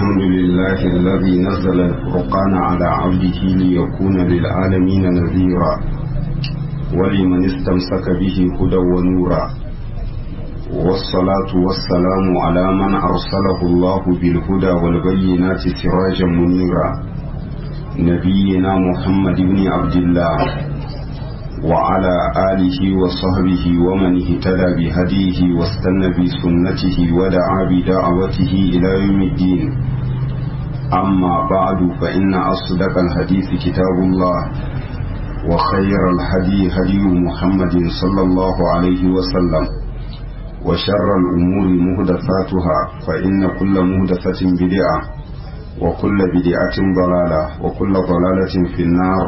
الحمد لله الذي نزل الفرقان على عبده ليكون للعالمين نذيرا ولمن استمسك به هدى ونورا والصلاة والسلام على من أرسله الله بالهدى والبينات سراجا منيرا نبينا محمد بن عبد الله وعلى آله وصحبه ومن اهتدى بهديه واستنى بسنته ودعا بدعوته إلى يوم الدين أما بعد فإن أصدق الحديث كتاب الله وخير الهدي هدي محمد صلى الله عليه وسلم وشر الأمور مهدثاتها فإن كل مهدثة بدعة وكل بدعة ضلالة وكل ضلالة في النار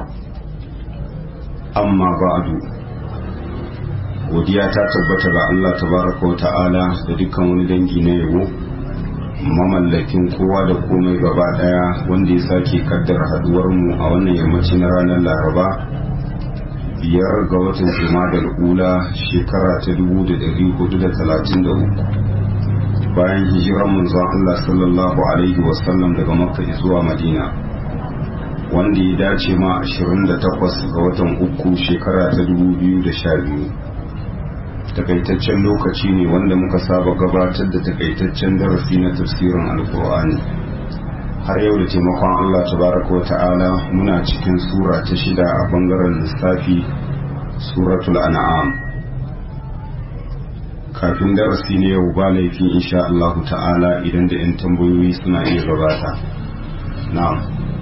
amma ba'du godiya ta tabbata ga Allah tabaraka wa ta'ala da dukkan wani dangi na yabo mamallakin kowa da komai gaba daya wanda ya sake kaddara haduwar mu a wannan yammaci na ranar Laraba 5 ga watan Jumadal Ula shekara ta 1433 bayan hijirar manzon Allah sallallahu alaihi wasallam daga Makka zuwa Madina wanda ya dace ma 28 ga watan uku shekara ta 2012 takaitaccen lokaci ne wanda muka saba gabatar da takaitaccen darasi na tafsirin alkur'ani har yau da taimakon Allah tabaraka wa ta'ala muna cikin sura ta 6 a bangaren lissafi suratul an'am kafin darasi ne yau ba laifi insha Allah ta'ala idan da 'yan tambayoyi suna iya gabata na'am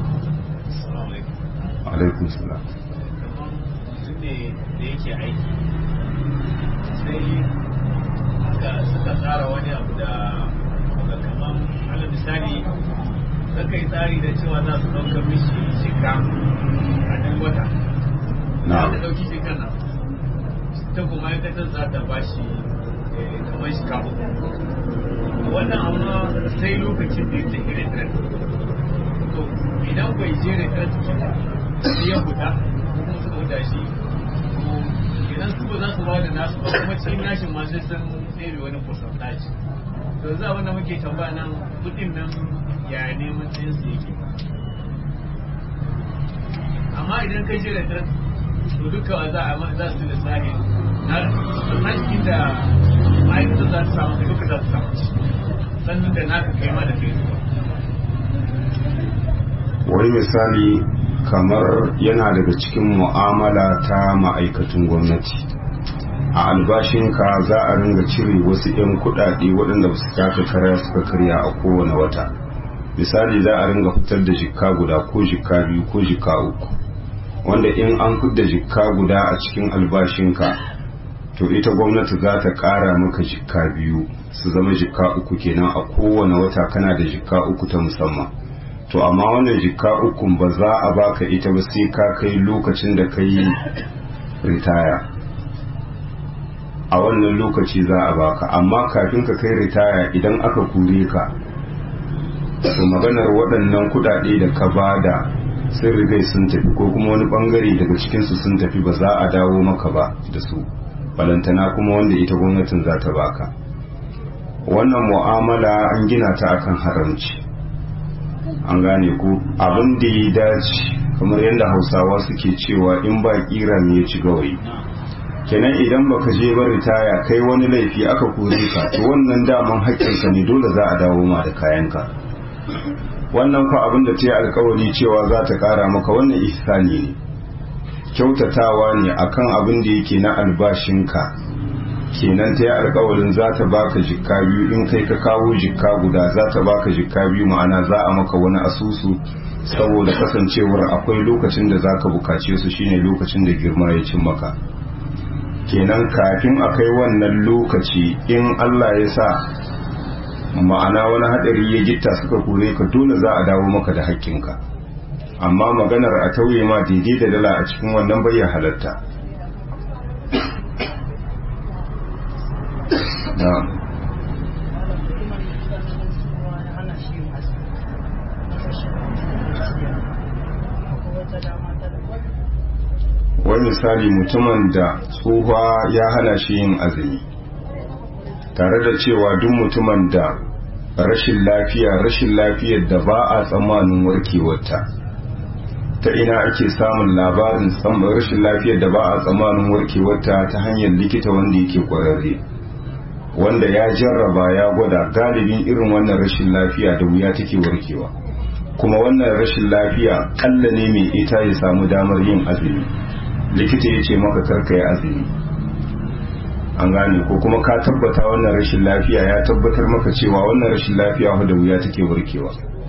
alaikun salam ne da yake aiki sai suka tsara wani abu da kamar ala misali suka yi tsari da cewa za su ɗauka mishi shika a ɗan wata za ta ɗauki shekar nan ta kuma ya kasar za ta ba shi kamar shika wannan amma sai lokacin da ya tafi retret to idan bai je retret sai ya fita kuma suka huta shi idan su ba za su ba da nasu ba kuma cikin nashin ma sai sun tsere wani percentage to za wanda muke tambaya nan kudin nan ya neman tsayin su yake amma idan kai je da tras to duka za su da tsari na cikin da ma'aikata za su samu ka duka za su samu sannan da naka kai ma da kai wani misali kamar yana daga cikin mu'amala ta ma'aikatan gwamnati a albashinka za a ringa cire wasu 'yan kudade waɗanda ba su taka karya suka karya a kowane wata misali za a ringa fitar da jikka guda ko jikka biyu ko jikka uku wanda in an fidda jikka guda a cikin albashinka to ita gwamnati za ta ƙara maka jikka biyu su zama jikka uku kenan a kowane wata kana da jikka uku ta musamman to amma wannan jikka ukun ba za a baka ita ba sai ka kai lokacin da ka yi ritaya a wannan lokaci za a baka amma kafin ka kai ritaya idan aka kure ka to maganar waɗannan kuɗaɗe da ka bada sun rigai sun tafi ko kuma wani bangare daga cikinsu sun tafi ba za a dawo maka ba da su balantana kuma wanda ita gwamnatin za ta baka wannan mu'amala an gina ta akan haramci an gane ko abin da ya dace kamar yadda hausawa suke cewa in ba kira ne ya ci gawayi kenan idan baka je ba ritaya kai wani laifi aka kore ka to wannan daman haƙƙinka ne dole za a dawo ma da kayanka wannan fa abin da ta yi alkawari cewa za ta ƙara maka wannan ihsani ne kyautatawa ne akan abin da yake na albashinka kenan ta yi alkawarin za ta baka jikka biyu in kai ka kawo jikka guda za ta baka jikka biyu ma'ana za a maka wani asusu saboda kasancewar akwai lokacin da za ka bukace su shine lokacin da girma ya cin maka kenan kafin a kai wannan lokaci in Allah ya sa ma'ana wani hadari ya gitta suka kore ka dole za a dawo maka da haƙƙinka amma maganar a tauye ma daidai da dala a cikin wannan bayyana halatta wani misali mutumin da tsohuwa ya hana shi yin azumi tare da cewa duk mutumin da rashin lafiyar da ba a tsammanin warkewarta. Ta ina ake samun labarin rashin lafiyar da ba a tsammanin warkewarta? Ta hanyar likita wanda yake kwararre, wanda ya jarraba ya gwada galibin irin wannan rashin lafiya da wuya take warkewa. kuma wannan rashin lafiya kalla ne mai ita ya samu damar yin azumi, likita ya ce maka karka ya azumi, an gane ko kuma ka tabbata wannan rashin lafiya ya tabbatar maka cewa wannan rashin lafiya da wuya take warkewa,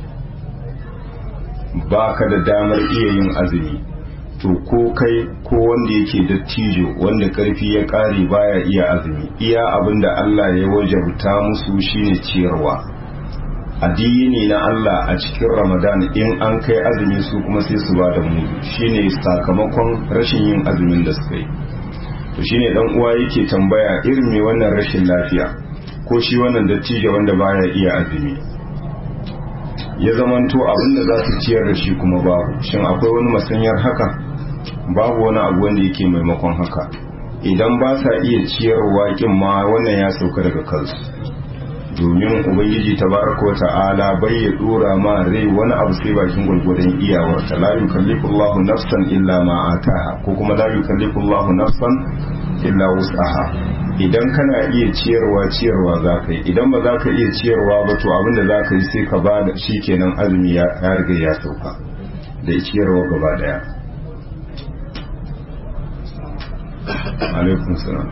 ba ka da damar iya yin azumi, to ko kai ko wanda yake dattijo wanda karfi ya kare baya iya azumi, iya abinda Allah ya wajabta musu shine ciyarwa. Addini na Allah a cikin Ramadan in an kai azumi su kuma sai su ba da mudu, shine sakamakon rashin yin azumin da suka yi. To shine dan uwa yake tambaya irin me wannan rashin lafiya ko shi wannan dattijo wanda baya iya azumi ya zamanto abinda za su ciyar da shi kuma babu, shin akwai wani masanyar haka? Babu wani abu wanda yake maimakon haka. Idan ba sa iya ciyarwa kin ma wannan ya sauka daga kansu, domin ubangiji tabaraka wa ta'ala bai ya dora ma rai wani abu sai bakin gurgurdan iyawarta. La yukallifu Allahu nafsan illa ma ataha, ko kuma la yukallifu Allahu nafsan illa wus'aha. Idan kana iya ciyarwa za ka yi, idan ba za ka iya ciyarwa ba to abinda za ka yi sai ka ba da shi, kenan azumi ya riga ya sauka da ciyarwa gaba daya. Alaikum salam.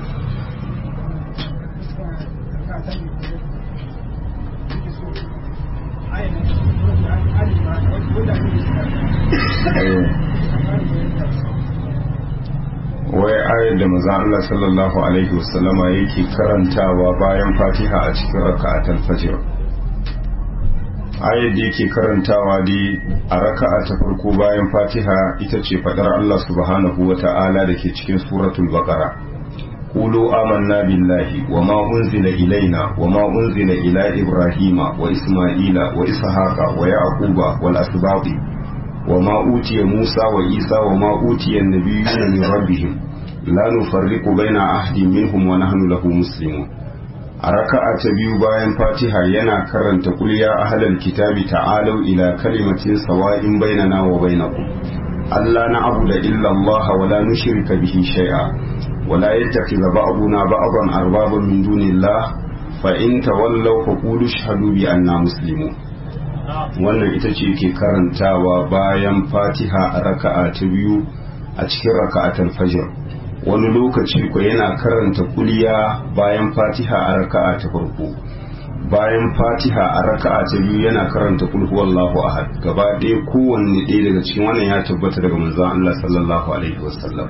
Wai ayar da manzon Allah sallallahu alaihi wasallama yake karantawa bayan Fatiha a cikin raka'atul fajr, ayar da yake karantawa dai a raka'a ta farko bayan Fatiha ita ce fadar Allah subhanahu wata'ala da ke cikin suratul Baqara, qulu amanna billahi wama unzila ilaina wama unzila ila ibrahima wa isma'ila wa ishaqa wa yaquba wal asbaqi وما أوتي موسى وعيسى وما أوتي النبيون من ربهم لا نفرق بين أحد منهم ونحن له مسلمون. ركعة biyu bayan Fatiha yana karanta qul ya ahlal kitabi ta'alu ila kalimatin sawa'in bainana wa bainakum alla na'budu illa Allah wa la nushrika bihi shay'a wa la yattakhidha ba'duna ba'dan arbaban min dunillah fa in tawallaw faqulu ashhadu bi anna muslimun. Wannan ita ce ke karantawa bayan Fatiha a raka'a ta biyu a cikin raka'atul fajr. Wani lokaci ko yana karanta kuliya bayan Fatiha a raka'a ta farko, bayan Fatiha a raka'a ta biyu yana karanta kul huwallahu ahad. Gaba ɗaya kowanne ɗaya daga cikin wannan ya tabbata daga manzon Allah sallallahu alaihi wasallam.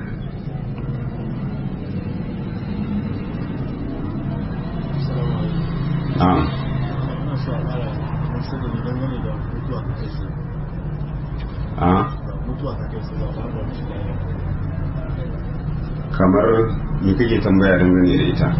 Kamar me kake tambaya dangane da ita?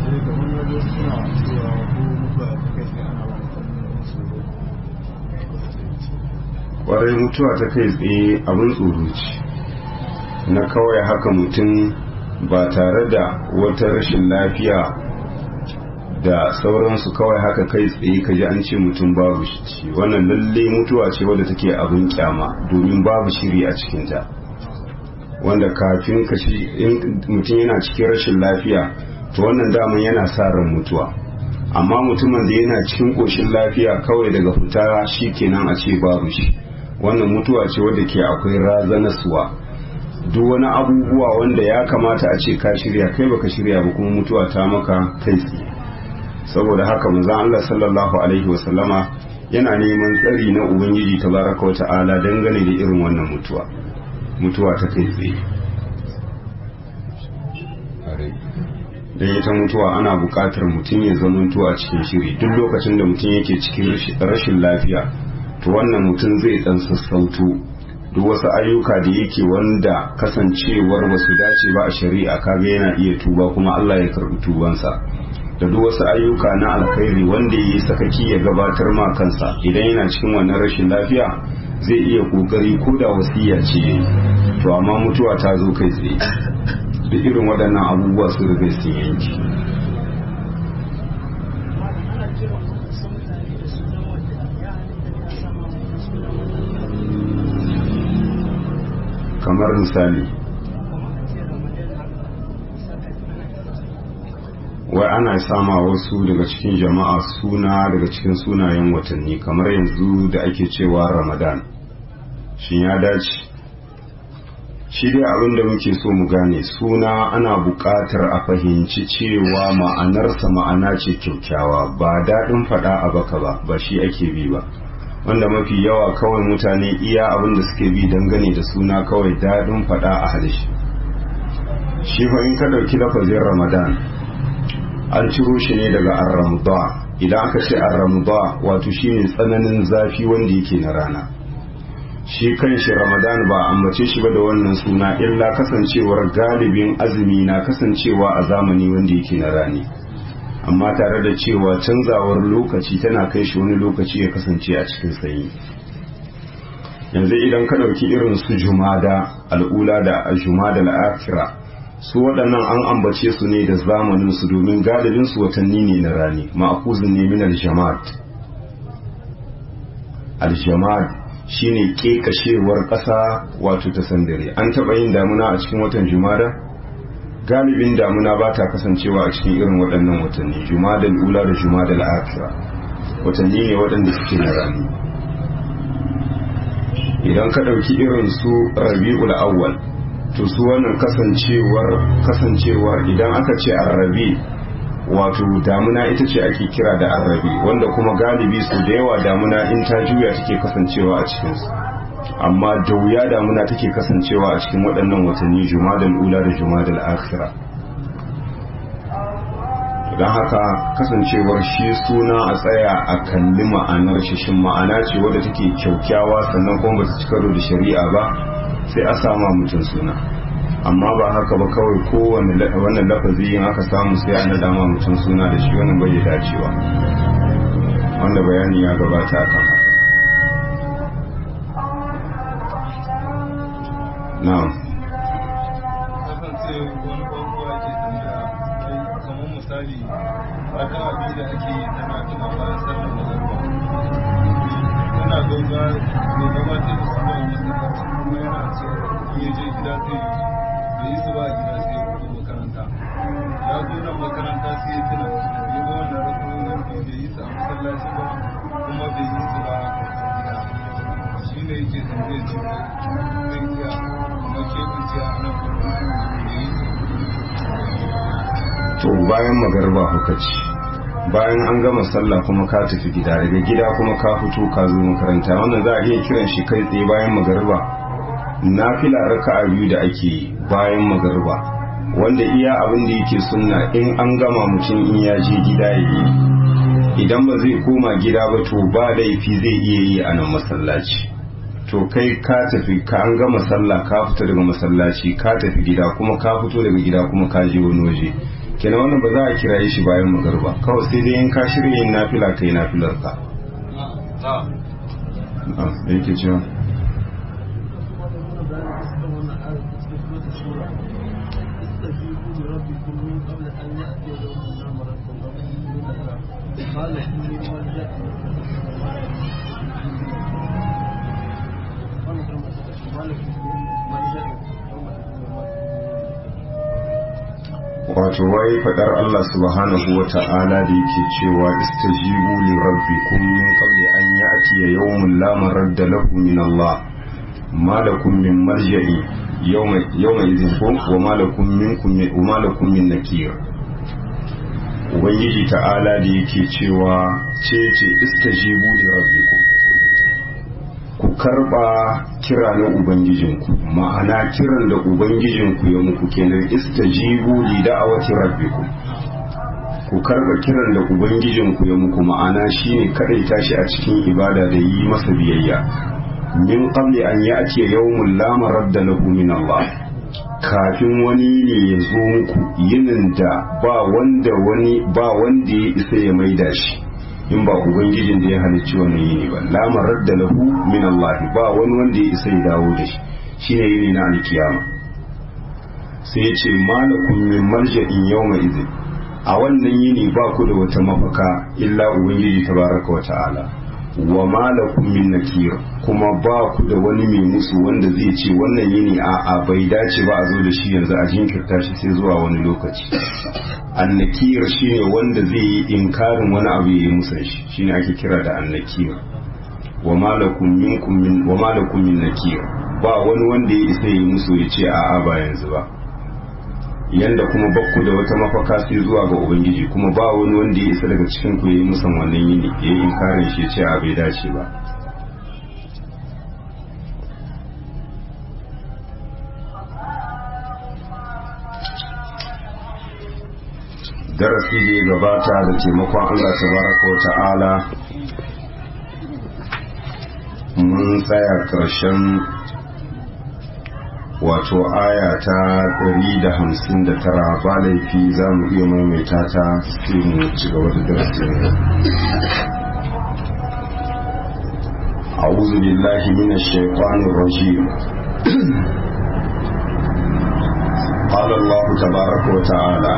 Kwarai mutuwa ta kai tsaye abin tsoro ce, na kawai haka mutum ba tare da wata rashin lafiya da sauransu kawai haka kai tsaye ka ji an ce mutum babu shi, wannan lalle mutuwa ce wadda take abin kyama domin babu shiri a cikinta, wanda kafin ka shi in mutum yana cikin rashin lafiya to wannan daman yana sa ran mutuwa, amma mutumin da yana cikin koshin lafiya kawai daga fita shi kenan a ce babu shi, wannan mutuwa ce wadda ke akwai razanaswa. Duk wani abubuwa wanda ya kamata a ce ka shirya kai baka shirya ba kuma mutuwa ta maka kai tsaye. Saboda haka manzon Allah sallallahu alaihi wasallama yana neman tsari na ubangiji tabaraka wa ta'ala dangane da irin wannan mutuwa ta kai tsaye. Dan ita mutuwa ana buƙatar mutum ya zamanto a cikin shiri duk lokacin da mutum yake cikin rashin lafiya, to wannan mutum zai dan sassauto duk wasu ayyuka da yake wanda kasancewar basu dace ba a shari'a, kaga yana iya tuba kuma Allah ya karɓi tubansa. Da duk wasu ayyuka na alkhairi wanda ya yi sakaki ya gabatar ma kansa idan yana cikin wannan rashin lafiya zai iya kokari ko da wasiya ce yayi, to amma mutuwa ta zo kai tsaye da irin waɗannan abubuwa su riga sun yanki. kamar misali wai ana sama wasu daga cikin jama'a suna daga cikin sunayen watanni kamar yanzu da ake cewa Ramadan, shin ya dace? Shi dai abin da muke so mu gane, suna ana buƙatar a fahimci cewa ma'anarsa ma'ana ce kyaukyawa, ba daɗin faɗa a baka ba shi ake bi ba, wanda mafi yawa kawai mutane iya abin da suke bi dangane da suna kawai daɗin faɗa a halishi. Shi fa in ka ɗauki lafazin Ramadan an ciro shi ne daga ar-ramda. Idan aka ce ar-ramda wato shine tsananin zafi wanda yake na rana. Shi kanshi Ramadan ba ambace shi ba da wannan suna illa kasancewar galibin azumi na kasancewa a zamani wanda yake na rani, amma tare da cewa canzawar lokaci tana kai shi wani lokaci ya kasance a cikin sanyi. Yanzu idan ka ɗauki irin su Jumada al'ula da Jumada al'akira, su waɗannan an ambace su ne da zamaninsu domin galibin su watanni ne na rani, ma'akuzin ne min al-jamad. Al-jamad shine kekashewar ƙasa wato ta sandare. An taɓa yin damuna a cikin watan Jumada? Galibin damuna ba ta kasancewa a cikin irin waɗannan watanni, Jumada al'ula da Jumada al'akira, watanni ne waɗanda suke na rani. Idan ka ɗauki irin su Rabi'ul Awwal, to su wannan kasancewar idan aka ce Arabi wato damuna ita ce ake kira da Arabi, wanda kuma galibi su da yawa damuna in ta juya take kasancewa a cikinsu, amma da wuya damuna take kasancewa a cikin waɗannan watanni Jumadal ula da Jumadal akhira. don haka kasancewar shi suna a tsaya a kalli ma'anar shi, shin ma'ana ce wadda take kyaukyawa sannan kuma ba ta ci karo da shari'a ba, sai a sama mutum suna. Amma ba haka ba kawai kowane wannan lafazi yin aka samu sai an dama mutum suna da shi, wannan bai dacewa, wanda bayani ya gabata akan haka. na'am wata abin da ake yi tana tuna bayan sallar magariba tana gauga mai gabatar da suna yi suka kuma yana ce ya je gida sai da yi su ba a gida sai ya fito makaranta, ya zo nan makaranta sai ya tuna ya ga wannan rakunan da yi su a masallaci ba kuma bai yi su ba a gida, shi ne yake tambaye ce zai iya kuma keɓance a nan da yi su. To bayan magarba kuka ci, bayan an gama sallah kuma ka tafi gida, daga gida kuma ka fito ka zo makaranta, wannan za a iya kiran shi kai tsaye bayan magarba. Nafila raka'a biyu da ake yi bayan magarba, wanda iya abin da yake sunna in an gama mutum in ya je gida ya yi, idan ba zai koma gida ba to ba laifi zai iya yi a nan masallaci. To kai ka tafi ka an gama sallah ka fita daga masallaci ka tafi gida kuma ka fito daga gida kuma ka je wani waje, kenan wannan ba za a kira shi bayan magarba, kawai sai dai in ka shirya yin nafila kai nafilar ka. Da yake cewa wato wai fadar Allah subhanahu wa ta'ala da yake cewa istajibu li rabbikum min qabli an ya'tiya yawmun la maradda lahu min Allah ma lakum min marja'i yawma idhin wa ma lakum min nakir. Ubangiji ta'ala da yake cewa ce istajibu li rabbikum, ku karba kira na ubangijinku, ma'ana kiran da ubangijinku ya muku kenan istajibu li da'awati rabbikum, ku karba kiran da ubangijinku ya muku, ma'ana shine kadaita shi a cikin ibada da yi masa biyayya. Min qabli an ya'ti yawmun la maradda lahu min Allah, kafin wani ne ya zo muku yinin da ba wanda ya isa ya maida shi in ba ubangijin da ya halicci wannan yini ba. La maradda lahu min Allah, ba wani wanda ya isa ya dawo da shi, shine yini na alkiyama. sai ya ce malakum min marja'in yawma idhin, a wannan yini ba ku da wata mafaka illa ubangiji tabaraka wa ta'ala. wa malakum min nakir, kuma ba ku da wani mai musu wanda zai ce wannan yini a bai dace ba a zo da shi yanzu, a jinkirta shi sai zuwa wani lokaci. Annakir shine wanda zai yi inkarin wani abu ya yi musan shi, shine ake kira da annakir. wa malakum min nakir, ba wani wanda ya isa yi musu ya ce a'a ba yanzu ba. Yanda kuma bakku da wata mafaka sai zuwa ga ubangiji, kuma ba wani wanda ya isa daga cikin ku yayi musan wannan yini, yayi inkarin shi ya ce a bai dace ba. Darasi da ya gabata da taimakon Allah tabaraka wa ta'ala mun tsaya karshen wato aya ta 159, ba laifi za mu iya maimaita ta sai mu ci gaba da darasin. a'udhu billahi minash shaitanir rajim. qala Allah tabaraka wa ta'ala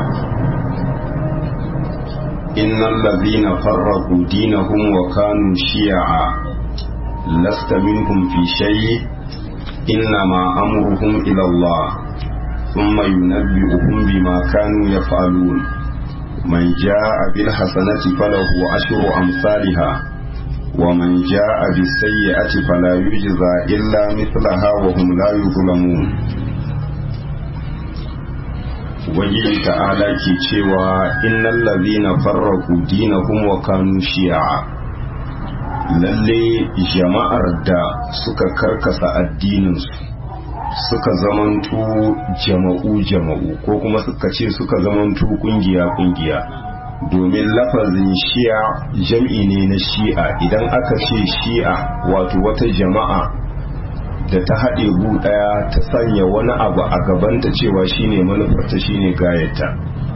innal ladhina farraqu dinahum wa kanu shi'a lasta minhum fi shay'in إنما أمرهم إلى الله ثم ينبئهم بما كانوا يفعلون من جاء بالحسنة فله عشر أمثالها ومن جاء بالسيئة فلا يجزى إلا مثلها وهم لا يظلمون. Ubangiji ta'ala ke cewa innal ladhina farraqu dinahum wa kanu shi'a, lalle jama'ar da suka karkasa addininsu suka zamanto jama'u ko kuma suka ce suka zamanto kungiya domin lafazin shi'a jam'i ne na shi'a. Idan aka ce shi'a wato wata jama'a da ta haɗe gu ɗaya ta sanya wani abu a gabanta cewa shine manufarta shine gayata.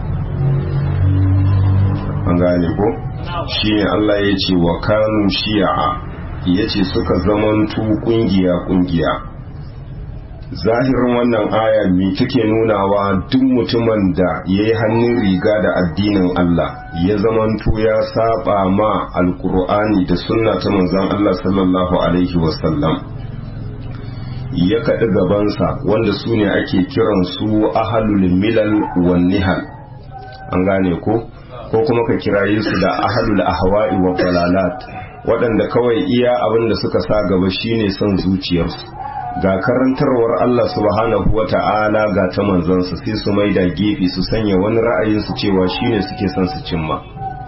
An gane ko? Shi ne Allah ya ce wa kanu shi'a, ya ce suka zamantu kungiya. Zahirin wannan aya me take nunawa? Duk mutumin da ya yi hannun riga da addinin Allah ya zamantu ya saba ma alkur'ani da sunna ta manzon Allah sallallahu alaihi wasallam, ya kaɗi gabansa, wanda su ne ake kiransu ahalul milal wan nihal. An gane ko kuma ka kiraye su da ahlul ahwa'i wa dalalat, waɗanda kawai iya abin da suka sa gaba shine son zuciyarsu, ga karantarwar Allah subhanahu wa ta'ala ga ta manzansa sai su maida gefe su sanya wani ra'ayin su cewa shine suke son su cimma.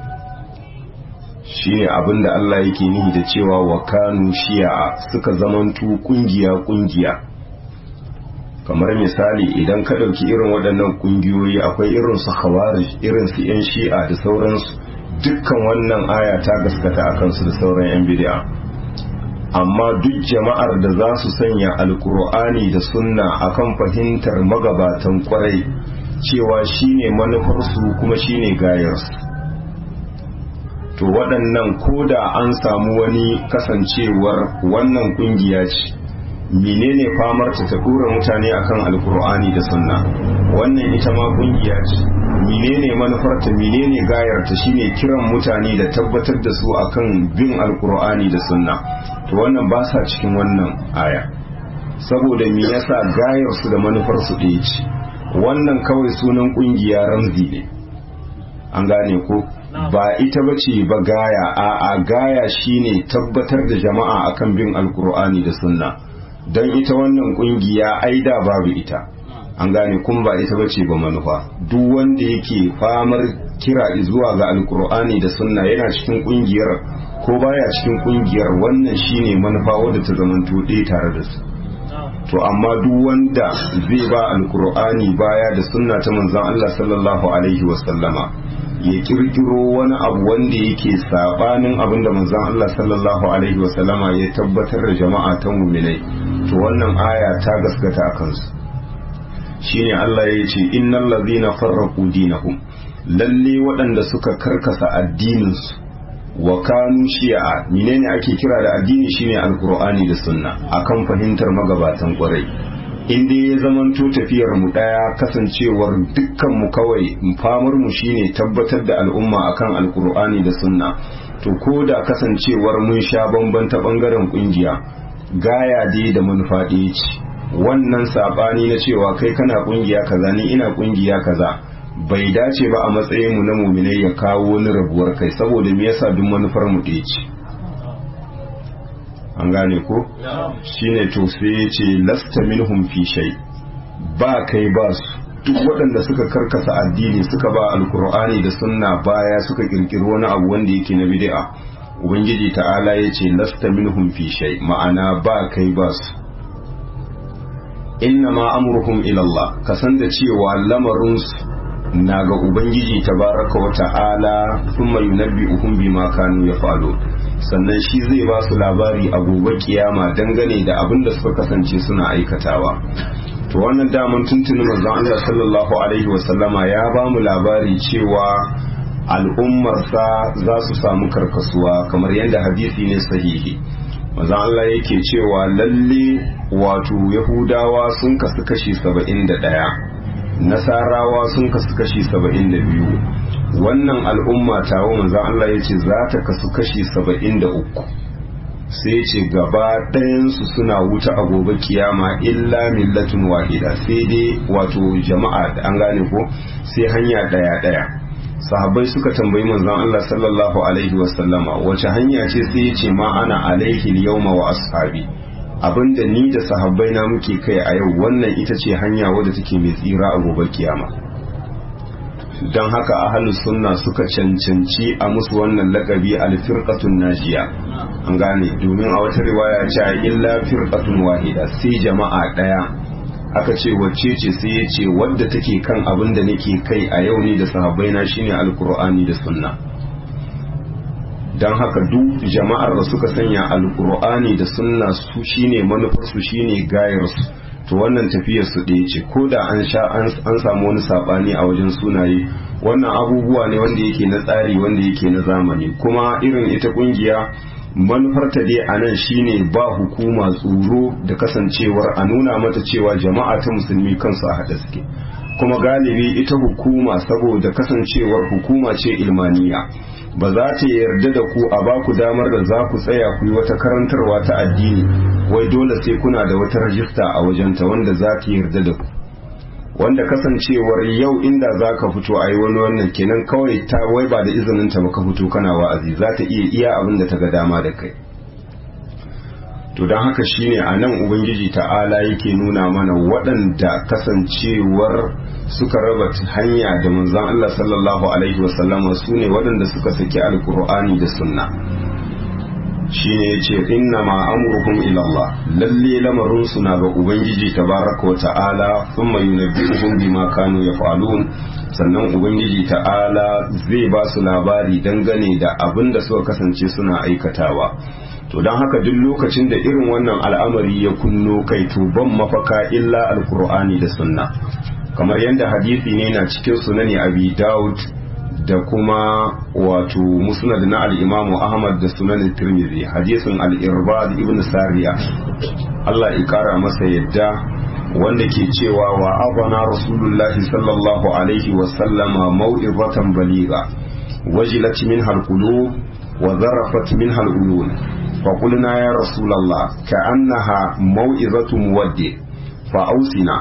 Shine abin da Allah yake nihi da cewa wa kanu shi'a, suka zamantu kungiya. Kamar misali idan ka ɗauki irin waɗannan ƙungiyoyi, akwai irin su khawarij, irin su 'yan shi'a da sauransu, dukkan wannan aya ta gaskata a kansu da sauran 'yan bid'a. Amma duk jama'ar da za su sanya alkur'ani da sunna akan fahimtar magabatan kwarai cewa shine manufarsu kuma shine gayarsu, to waɗannan koda an samu wani kasancewar wannan ƙungiya ce, menene famar ta dora mutane akan alkur'ani da sunna, wannan ita ma kungiya ce, menene manufarta, menene gayarta, shine kiran mutane da tabbatar da su akan bin alkur'ani da sunna. To wannan ba sa cikin wannan aya, saboda me yasa gayar su da manufar su ɗaya ce. Wannan kawai sunan kungiya ramzi ne, an gane ko ba ita bace ba gaya, a gaya shine tabbatar da jama'a akan bin alkur'ani da sunna. Don ita wannan kungiya aida babu ita, an gane kun ba ita bace ba manufa. Duk wanda yake famar kira zuwa ga alkur'ani da sunna yana cikin kungiyar ko baya cikin kungiyar, wannan shine manufa wadda ta zamanto ɗaya tare da su. To amma duk wanda zai ba alkur'ani baya da sunna ta manzon Allah sallallahu alaihi wasallama, ya kirkiro wani abu wanda yake sabanin abin da manzon Allah sallallahu alaihi wasallama ya tabbatar da jama'a ta mu'minai, to wannan aya ta gaskata a kansu. Shine Allah ya ce innal ladhina farraqu dinahum, lalle waɗanda suka karkasa addininsu wa kanu shi'a, menene ake kira da addini? Shine alqur'ani da sunna akan fahimtar magabatan kwarai. In dai ya zamanto tafiyar mu daya, kasancewar dukkan mu kawai famar mu shine tabbatar da al'umma akan alqur'ani da sunna, to ko da kasancewar mun sha bamban ta bangaren kungiya gaya dai da manufa ɗaya ce. Wannan sabani na cewa kai kana kungiya kaza ni ina kungiya kaza bai dace ba a matsayin mu na mu'minai ya kawo wani rabuwar kai, saboda me yasa duk manufar mu ɗaya ce. An gane ko shine to sai ya ce lasta minhum fi shay, ba kai ba su duk waɗanda suka karkasa addini suka ba alkur'ani da sunna baya suka kirkiri wani abu wanda yake na bid'a, ubangiji ta'ala ya ce lasta minhum fi shay, ma'ana ba kai ba su. inna ma amruhum ila Allah, kasan da cewa lamarin su na ga ubangiji tabaraka wa ta'ala, thumma yunabbi'uhum bima kanu yaf'alun, sannan shi zai ba su labari a gobe kiyama dangane da abin da suka kasance suna aikatawa. To wannan daman tuntuni manzon Allah sallallahu alaihi wasallama ya ba mu labari cewa al'ummarsa za su samu karkasuwa kamar yadda hadisi ne sahihi. Manzon Allah yake cewa lalle wato Yahudawa sun kasu kashi 71, Nasarawa sun kasu kashi 72. Wannan al'umma tawo manzon Allah yace za ta kasu kashi 73. sai ce gaba ɗayansu suna wuta a gobe kiyama illa millatun wahida, sai dai wato jama'a an gane ko sai hanya ɗaya. Sahabbai suka tambayi manzon Allah sallallahu alaihi wasallama wace hanya ce, sai ya ce ma ana alaihi yawma wa ashabi, abinda ni da sahabbai na muke kai a yau wannan ita ce hanya wadda take mai tsira a gobe kiyama. don haka ahlus sunna suka cancanci a musu wannan lakabi al-firqatun najiya, an gane, domin a wata riwaya ce illa firqatun wahida, sai jama'a daya. Aka ce wacce ce, sai ya ce wadda take kan abin da nake kai a yau ne da sahabbai na shine alqur'ani da sunna. don haka duk jama'ar da suka sanya alqur'ani da sunna su shine manufar su shine gayar su, to wannan tafiyar su ɗaya ce, ko da an samu wani sabani a wajen sunaye, wannan abubuwa ne wanda yake na tsari wanda yake na zamani. Kuma irin ita kungiya manufarta dai a nan shine ba hukuma tsoro da kasancewar a nuna mata cewa jama'a ta musulmi kansu a haɗe suke. Kuma galibi ita hukuma saboda kasancewar hukuma ce ilmaniya, ba za ta yarda da ku a ba ku damar da za ku tsaya ku yi wata karantarwa ta addini wai dole sai kuna da wata rajista a wajenta wanda za ta yarda da ku, wanda kasancewar yau inda za ka fito a yi wani wannan kenan kawai ta wai ba da izininta ba ka fito kana wa'azi, za ta iya abin da ta ga dama da kai. To don haka shine a nan ubangiji ta'ala yake nuna mana waɗanda kasancewar suka raba hanya da manzon Allah sallallahu alaihi wasallama su ne waɗanda suka saki alkur'ani da sunna. Shine yace inna ma amruhum ila Allah, lalle lamarin su na ga ubangiji tabaraka wa ta'ala, thumma yunabbi'uhum bima kanu yaf'alun, sannan ubangiji ta'ala zai ba su labari dangane da abin da suka kasance suna aikatawa. To don haka duk lokacin da irin wannan al'amari ya kunno kai, to ban mafaka illa alkur'ani da sunna, kamar yadda hadisi ne na cikin sunani abi daud da kuma wato musnad na al-imamu ahmad da sunan tirmidhi, hadisin al-irbad ibn sariya, Allah ya kara masa yadda, wanda ke cewa wa abana rasulullahi sallallahu alaihi wa sallama mau'izatan baligha wajilat minha al-qulub wa zarafat minha al-uyun فقلنا يا رسول الله كأنها موعظة مودع فأوصنا،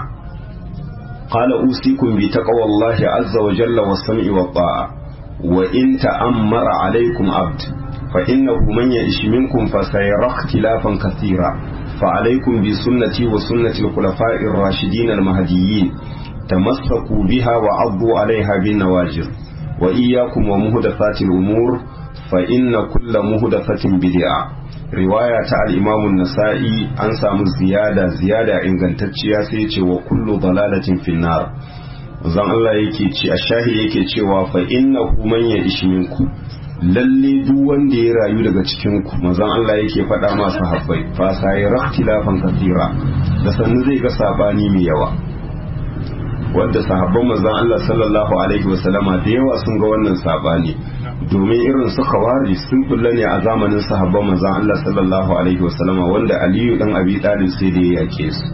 قال أوصيكم بتقوى الله عز وجل والسمع والطاعة، وإن تأمر عليكم عبد فإنه من يعش منكم فسيرى اختلافا كثيرا، فعليكم بسنتي وسنة الخلفاء الراشدين المهديين، تمسكوا بها وعضوا عليها بالنواجذ، وإياكم ومهدثات الأمور فإن كل مهدثة بدعة. riwaya ta al-Imam an-Nasa'i an samu ziyada ingantacciya sai ce wa kullu dalalatin finnar. Zan Allah yake ce a shahidi yake cewa fa innahu man ya'ish minku, lalle duk wanda ya rayu daga cikin ku, manzon Allah yake faɗa ma sahabbai, fa sai ikhtilafan kathira, da sannu zai ga sabani mai yawa, wanda sahabban manzon Allah sallallahu alaihi wasallama da yawa sun ga wannan sabani, domin irin su khawari sun kulla ne a zamanin sahabban manzon Allah sallallahu alaihi wasallama, wanda Aliyu dan Abi Talib sai da ya yake su,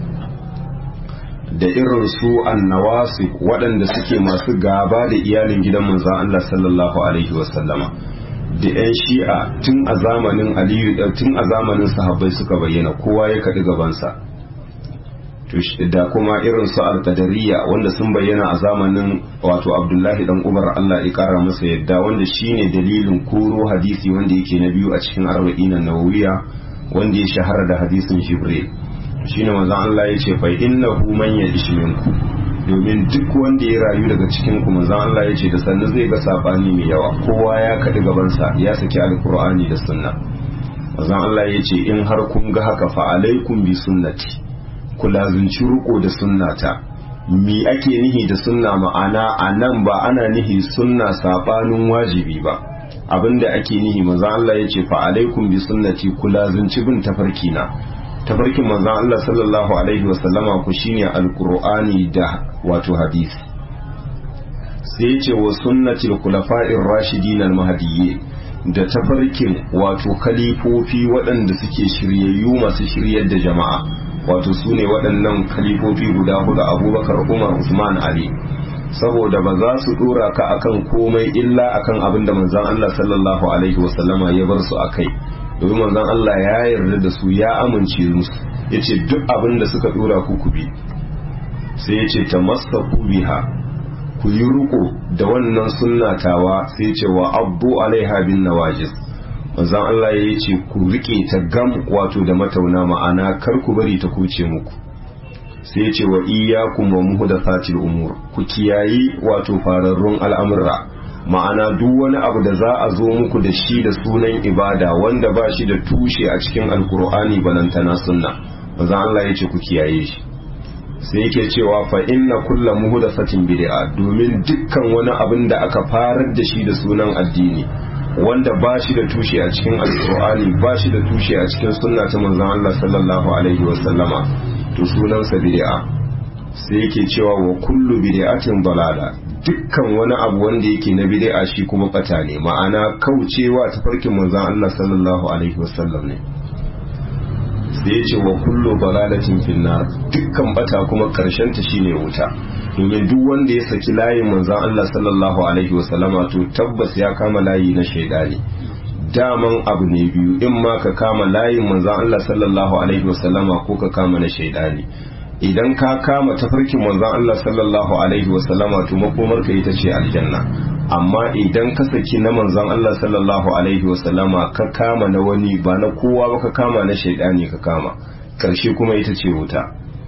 da irin su annawasi waɗanda suke masu gaba da iyalin gidan manzon Allah sallallahu alaihi wasallama, da 'yan shi'a tun a zamanin aliyu tun a zamanin sahabbai suka bayyana, kowa ya kaɗi gabansa. Da kuma irin su al-qadariyya wanda sun bayyana a zamanin wato abdullahi dan umar Allah ya kara masa yadda, wanda shine dalilin koro hadisi wanda yake na biyu a cikin arba'in nawawiya wanda ya shahara da hadisin jibril. Shine manzon Allah ya ce fa innahu man ya'ish minku, domin duk wanda ya rayu daga cikin ku manzon Allah ya ce da sannan zai ga sabani mai yawa, kowa ya kaɗi gabansa ya saki alqur'ani da sunna. Manzon Allah ya ce in har kun ga haka fa alaikum bi sunnati, ku lazunci riko da sunnata. Mi ake nihi da sunna? Ma'ana a nan ba ana nihi sunna sabanin wajibi ba, abinda ake nihi manzon Allah ya ce fa alaikum bi sunnati, ku lazunci bin tafarkina. Tafarkin manzon Allah sallallahu alaihi wasallama ku shine alqur'ani da wato hadisi. Sai ya ce wa sunnatil khulafa'ir rashidin al-mahdiyyin, da tafarkin wato khalifofi waɗanda suke shiryayyu masu shiryar da jama'a, wato su ne waɗannan khalifofi guda hudu Abubakar, Umar, Usman, Ali. Saboda ba za su dora ka akan komai illa akan abin da manzon Allah sallallahu alaihi wasallama ya bar su akai, domin manzon Allah ya yarda da su, ya amince musu, yace duk abin da suka dora ku ku bi. Sai yace tamassaku biha, ku yi riko da wannan sunnatawa. Sai yace wa abdu alaiha bin nawajis, manzon Allah ya ce ku rike ta gam wato da matauna, ma'ana kar ku bari ta kuce muku. Sai ya ce wa iyyakum wa muhdathatil umur, ku kiyayi wato fararrun al'amura, ma'ana duk wani abu da za a zo muku da shi da sunan ibada wanda ba shi da tushe a cikin alkur'ani balantana sunna, manzon Allah ya ce ku kiyaye shi. Sai yake cewa fa inna kulla muhdathatin bid'a, domin dukkan wani abin da aka farar da shi da sunan addini wanda ba shi da tushe a cikin alkur'ani, ba shi da tushe a cikin sunna ta manzon Allah sallallahu alaihi wasallama, to sunansa bid'a. Sai yake cewa wa kullu bid'atin dalala, dukkan wani abu wanda yake na bid'a shi kuma bata ne, ma'ana kaucewa tafarkin manzon Allah sallallahu alaihi wasallam ne. Sai yace wa kullu dalalatin finnar, dukkan bata kuma karshen ta shine wuta, domin duk wanda ya saki layin manzon Allah sallallahu alaihi wasallama to tabbas ya kama layi na shaidani. Daman abu ne biyu, in ma ka kama layin manzon Allah sallallahu alaihi wasallama ko ka kama na shaidani. Idan ka kama tafarkin manzon Allah sallallahu alaihi wasallama to makomar ka ita ce aljanna, amma idan ka saki na manzon Allah sallallahu alaihi wasallama ka kama na wani ba na kowa ba, ka kama na shaidani ka kama, karshe kuma ita ce wuta.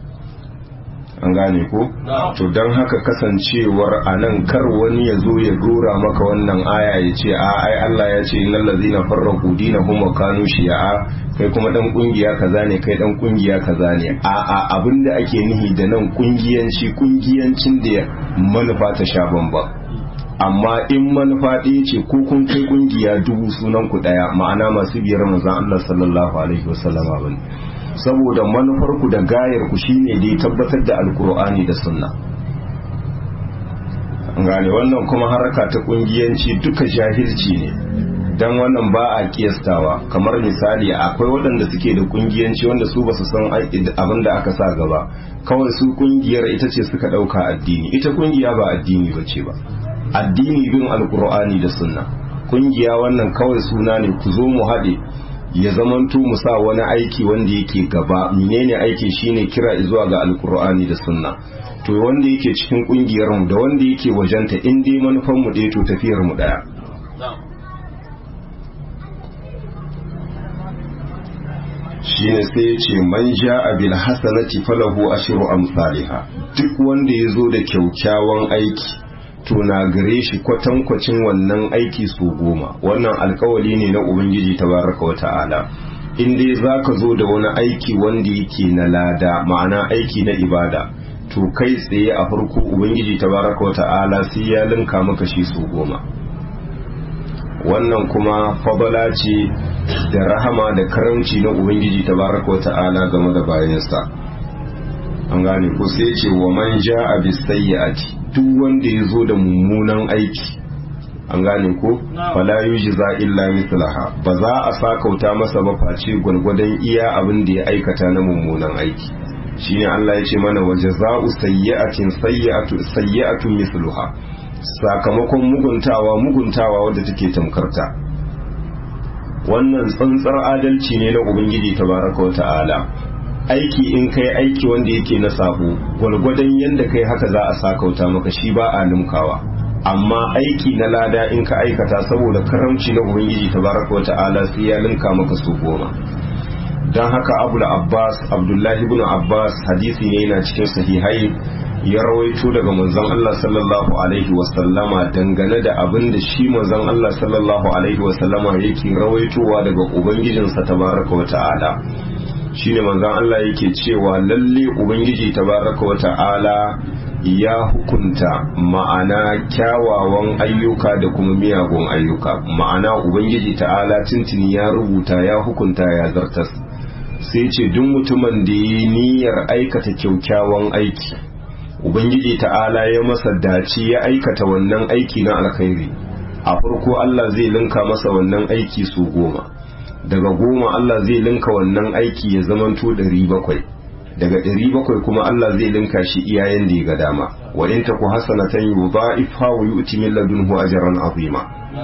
An gane ko? To don haka kasancewar a nan kar wani ya zo ya dora maka wannan aya ya ce a ai Allah ya ce innal ladzina farraqu dinahum wa kanu shi'a, kai kuma dan kungiya kaza ne, kai dan kungiya kaza ne. A abinda ake nihi da nan kungiyancin da manufa ta sha bamba. Amma in manufa ɗaya ce ko kun kai kungiya dubu sunan ku daya, ma'ana masu biyar manzon Allah sallallahu alaihi wasallama bane, saboda manufarku da gayarku shine da ya tabbatar da alkur'ani da sunna. Gane wannan kuma haraka ta kungiyanci duka jahilci ne, dan wannan ba a kiyastawa. Kamar misali akwai waɗanda suke da kungiyanci wanda su basu san abin da aka sa gaba, kawai su kungiyar ita ce suka ɗauka addini. Ita kungiya ba addini bace ba, addini bin alkur'ani da sunna. Kungiya wannan kawai suna ne, ku zo mu haɗe ya zamanto mu sa wani aiki wanda yake gaba. Menene aiki? shine kira zuwa ga alkur'ani da sunna. To wanda yake cikin kungiyar mu da wanda yake wajenta, in dai manufan mu ɗaya to tafiyar mu ɗaya. Shine sai ya ce man ja'a bil hasanati falahu ashru amsalha, duk wanda ya zo da kyaukyawan aiki to na gare shi kwatankwacin wannan aiki su 10. Wannan alkawali ne na Ubangiji tabaraka wa ta'ala. In dai za ka zo da wani aiki wanda yake na lada, ma'ana aiki na ibada, to kai tsaye a farko Ubangiji tabaraka wa ta'ala sai ya linka maka shi su 10. Wannan kuma fadala ce da rahama da karamci na Ubangiji tabaraka wa ta'ala game da bayansa. An gane ko? sai ce wa man ja'a bis sayyi'ati, duk wanda ya zo da mummunan aiki, an gane ko, fala yujza illa mithlaha, ba za a sakauta masa ba face gwargwadon iya abin da ya aikata na mummunan aiki. Shine Allah ya ce mana wa jaza'u sayyi'atin sayyi'atun mithluha, sakamakon muguntawa wadda take tamkarta. wannan tsantsar adalci ne na ubangiji tabaraka wa ta'ala. Aiki in kai aiki wanda yake na sabo gwalgwadon yanda kai haka za a sakauta maka, shi ba a limkawa. Amma aiki na lada in ka aikata saboda karamci na ubangiji tabaraka wa ta'ala sai ya linka maka su 10. don haka Abdullahi ibn Abbas, hadisi ne yana cikin sahihai, ya rawaito daga manzon Allah sallallahu alaihi wasallama dangane da abin da shi manzon Allah sallallahu alaihi wasallama yake rawaitowa daga ubangijinsa tabaraka wa ta'ala. Shine manzon Allah yake cewa lalle ubangiji tabaraka wa ta'ala ya hukunta ma'ana kyawawan ayyuka da kuma miyagun ayyuka. Ma'ana ubangiji ta'ala tuntuni ya rubuta, ya hukunta, ya zartas. Sai ce duk mutumin da yi niyyar aikata kyaukyawan aiki, ubangiji ta'ala ya masa dace ya aikata wannan aiki na alkhairi, a farko Allah zai linka masa wannan aiki su 10, daga 10 Allah zai linka wannan aiki ya zamanto 700, daga 700 kuma Allah zai linka shi iyayen da ya ga dama. Wa in taku hasanatan yudha'ifha wa yu'ti min ladunhu ajran azima.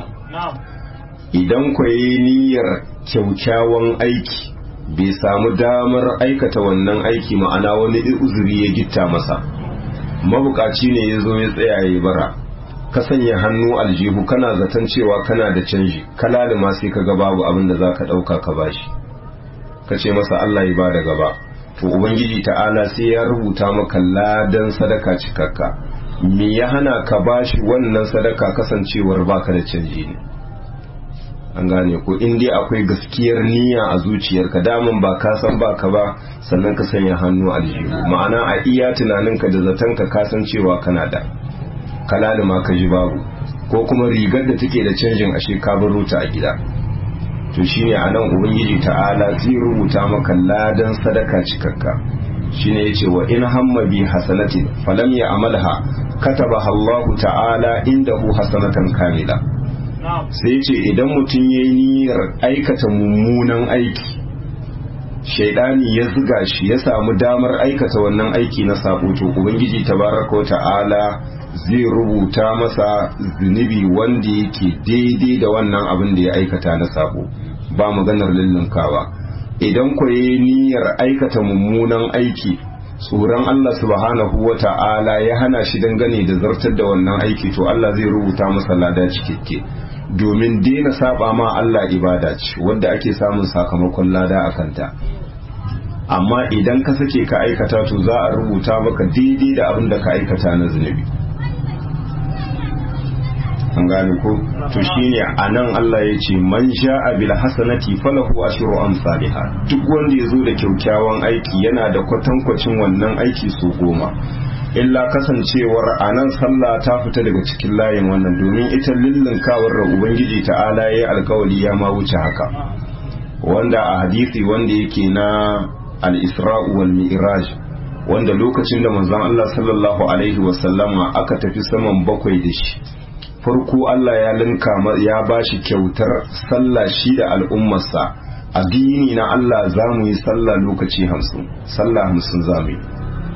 Idan ku yi niyyar kyaukyawan aiki bai samu damar aikata wannan aiki, ma'ana wani uzuri ya gitta masa, mabukaci ne ya zo ya tsaya ya bara, ka sanya hannu aljihu kana zaton cewa kana da canji, kalalima sai ka ga babu abin da za ka ɗauka ka bashi, ka ce masa Allah ya ba da gaba, to ubangiji ta'ala sai ya rubuta maka ladan sadaka cikakka. Me ya hana ka bashi wannan sadaka kasancewar baka da canji ne? An gane ko in dai akwai gaskiyar niyya a zuciyarka, daman ba ka san baka ba sannan ka sanya hannu aljihu, ma'ana a iya tunaninka da zatonka ka san cewa kana da, kalali ma ka ji babu, ko kuma rigar da take da canjin ashe ka baro ta a gida. To shine anan ubangiji ta'ala zai rubuta maka ladan sadaka cikakka. Shine yace wa in hamma bi hasanatin falam ya amalha katabaha Allah ta'ala indahu hasanatan kamila. Sai ce idan mutum ya yi niyyar aikata mummunan aiki, shaidani ya zuga shi ya samu damar aikata wannan aiki na sabo, to ubangiji tabaraka wa ta'ala zai rubuta masa zunubi wanda yake daidai da wannan abin da ya aikata na sabo, ba maganar lullunkawa. Idan ku yi niyyar aikata mummunan aiki, tsoron Allah subhanahu wa ta'ala ya hana shi dangane da zartar da wannan aiki, to Allah zai rubuta masa lada cikakke. Domin daina saba ma Allah ibada ce wadda ake samun sakamakon lada a kanta. Amma idan ka sake ka aikata, to za a rubuta maka daidai da abin da ka aikata na zunubi. An gane ko? To shine anan Allah ya ce man sha'a bil hasanati falahu ashru amsalha. Duk wanda ya zo da kyaukyawan aiki yana da kwatankwacin wannan aiki su 10. Illa kasancewar anan sallah ta fita daga cikin layin wannan, domin ita lillinkawar da ubangiji ta'ala yayi alkawari ya ma wuce haka, wanda a hadisi wanda yake na al-Isra' wal Mi'raj, wanda lokacin da manzon Allah sallallahu alaihi wasallama aka tafi saman 7 da shi, farko Allah ya linka ya bashi kyautar sallah shi da al'ummarsa. Addini na Allah zamu yi sallah lokaci 50, sallah 50 zamu yi.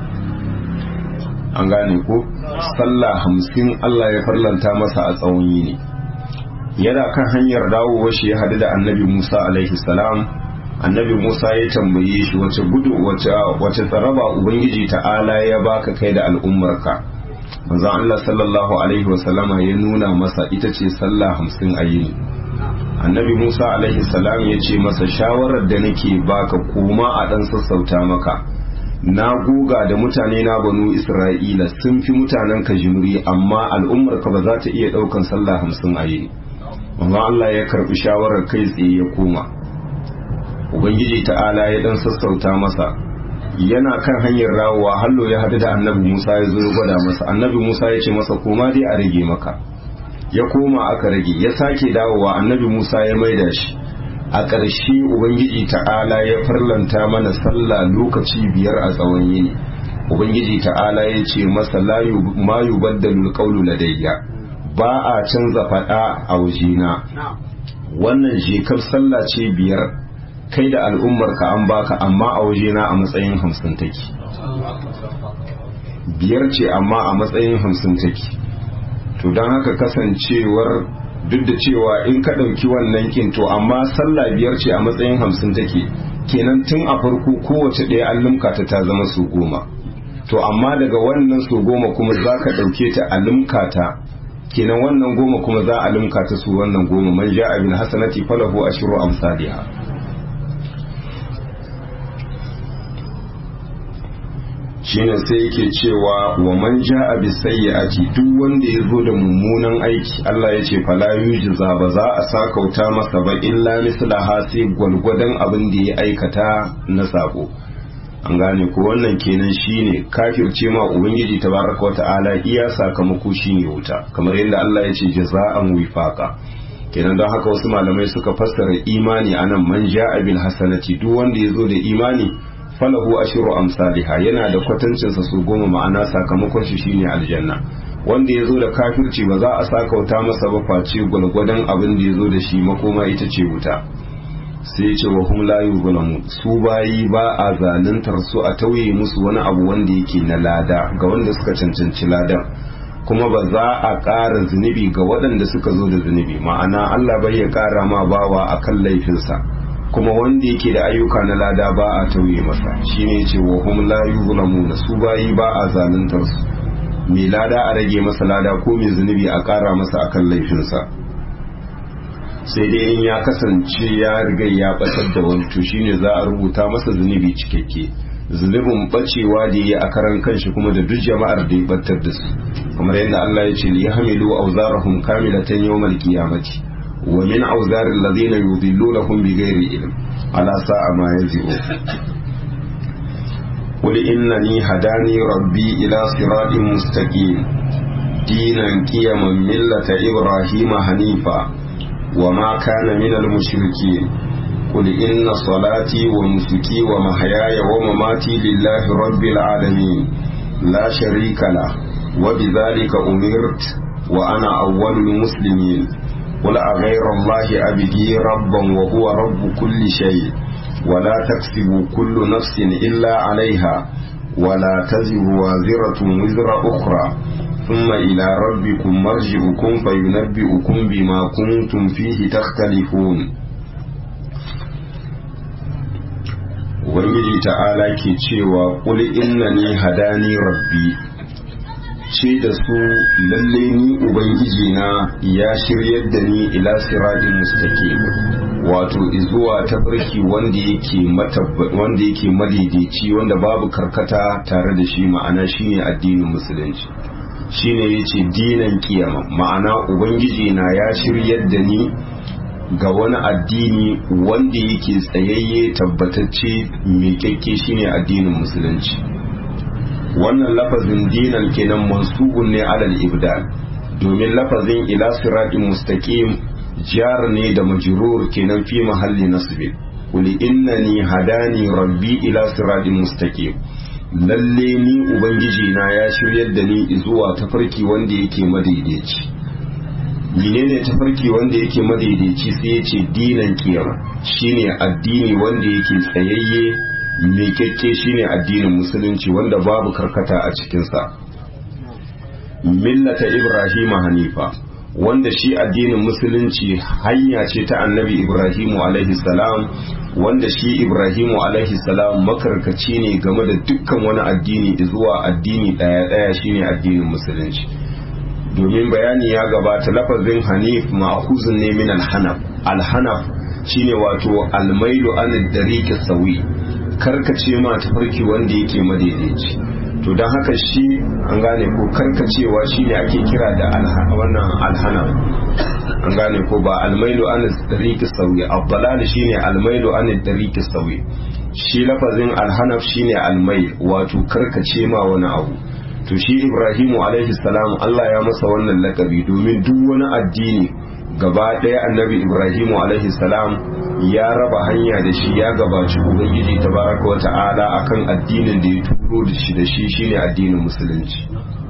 An gane ko? Sallah 50 Allah ya farlanta masa a tsawon yini. Yana kan hanyar dawowa shi ya hadu da annabi Musa alaihi salam. Annabi Musa ya tambaye shi wace tsaraba ubangiji ta'ala ya baka kai da al'ummarka. Manzon Allah sallallahu alaihi wasallama ya nuna masa ita ce sallah 50 a yini. Annabi Musa alaihi salam ya ce masa shawarar da nake baka koma a dan sassauta maka. Na goga da mutane na banu Isra'ila sun fi mutanen ka jimri, amma al'ummar ka ba za ta iya daukan sallah 50 a yini. Amma Allah ya karbi shawarar kai tsaye ya koma. Ubangiji ta'ala ya dan sassauta masa. Yana kan hanyar rawowa hallo ya hadu da annabi Musa ya zo ya gwada masa. Annabi Musa ya ce masa koma dai a rage maka. Ya koma aka rage, ya sake dawowa annabi Musa ya maida shi. A ƙarshe ubangiji ta'ala ya farlanta mana sallah lokaci 5 a tsawon yini. Ubangiji ta'ala ya ce masa ma yubaddalu alqawlu ladayya, ba a canza fada a wajena. Wannan jekar sallah ce 5 kai da al'ummar ka an baka, amma a wajena a matsayin 50 take. 5 ce amma a matsayin 50 take. To don haka kasancewar duk da cewa in ka ɗauki wannan kin to amma sallah biyar ce a matsayin 50 take kenan tun a farko kowace ɗaya an limka ta zama su 10 to amma daga wannan su 10 kuma za ka ɗauke ta a limka ta kenan wannan 10 kuma za a limka ta su wannan 10 man ja'a bil hasanati falahu ashru amsalha. shine sai yake cewa wa man ja'a bis sayyi'ati duk wanda ya zo da mummunan aiki Allah ya ce fala yujza ba za a sakauta masa ba illa mislaha sai gwalgwadon abin da ya aikata na sako. an gane ko wannan kenan shine kafirce ma ubangiji tabaraka wa ta'ala iya sakamako shine wuta kamar yadda Allah ya ce jaza'an wifaqa. kenan don haka wasu malamai suka fassara imani anan man ja'a bil hasanati duk wanda ya zo da imani falahu ashru amsalha yana da kwatancin sa su 10 ma'ana sakamakon shi shine aljanna. wanda yazo da kafirci ba za a sakauta masa ba face gulgudan abin da yazo da shi makoma ita ce wuta. sai ce wa hum la yuzlamu su bayi ba a zaluntar su a tauye musu wani abu wanda yake na lada ga wanda suka cancanci ladan kuma ba za a ƙara zunubi ga waɗanda suka zo da zunubi ma'ana Allah bai ya ƙara ma bawa akan laifinsa kuma wanda yake da ayyuka na lada ba a tauye masa shine yace wa hum la yuzlamuna su bayi ba a zaluntar su mai lada a rage masa lada ko mai zunubi a ƙara masa akan laifinsa sai dai in ya kasance ya riga ya batar da wani to shine za a rubuta masa zunubi cikakke zunubin bacewa da yi a karan kanshi kuma da duk jama'ar da ya batar da su kamar yadda Allah ya ce li yahmilu awzarahum kamilatan yawmal qiyamati wa min awzar alladhina yudillunahum bighairi ilm ala sa'a ma yazi'u qul innani hadani rabbi ila siratin mustaqim dinan qiyaman millata ibrahima hanifa wa ma kana minal mushrikeen قل إن صلاتي ونسكي ومحياي ومماتي لله رب العالمين لا شريك له وبذلك أمرت وأنا أول المسلمين قل أغير الله أبغي ربا وهو رب كل شيء ولا تكسب كل نفس إلا عليها ولا تزر وازرة وزر أخرى ثم إلى ربكم مرجعكم فينبئكم بما كنتم فيه تختلفون. Ubangiji ta'ala ke cewa qul innani hadani rabbi ce da su lalle ni ubangiji na ya shiryar da ni ila siratin mustaqim wato izuwa tafarki wanda yake madaidaici wanda babu karkata tare da shi ma'ana shine addinin musulunci shine yace dinan kiyama ma'ana ubangiji na ya shiryar da ni ga wani addini wanda yake tsayayye tabbatacce mai kyakke shine addinin musulunci. wannan lafazin dinan kenan mansubun ne alal ibdal domin lafazin ila siratin mustaqim jar ne da majrur kenan fi mahalli nasb qul innani hadani rabbi ila siratin mustaqim lalle ni ubangiji na ya shiryar da ni zuwa tafarki wanda yake madaidaici. menene tafarki wanda yake madaidaici sai ya ce dinan kiyama shine addini wanda yake tsayayye mai kyakke shine addinin musulunci wanda babu karkata a cikinsa. millata ibrahim hanifa wanda shi addinin musulunci hanya ce ta annabi ibrahimu alaihi salam wanda shi ibrahimu alaihi salam makarkaci ne game da dukkan wani addini zuwa addini daya shine addinin musulunci. domin bayani ya gabata lafazin hanif ma'khuzun ne min al-hanaf al-hanaf shine wato al-mailu an ad-dariq sawi karkace ma tafarki wanda yake madaidaici to dan haka shi an gane ko karkacewa shine ake kira da wannan al-hanaf an gane ko ba al-mailu an ad-dariq sawi ad-dalal shine al-mailu an ad-dariq sawi shi lafazin al-hanaf shine al-mail wato karkace ma wani abu to shi ibrahimu alaihi salam Allah ya masa wannan lakabi domin duk wani addini gaba ɗaya annabi ibrahimu alaihi salam ya raba hanya da shi ya gabaci ubangiji tabaraka wata'ala akan addinin da ya turo da shi shine addinin musulunci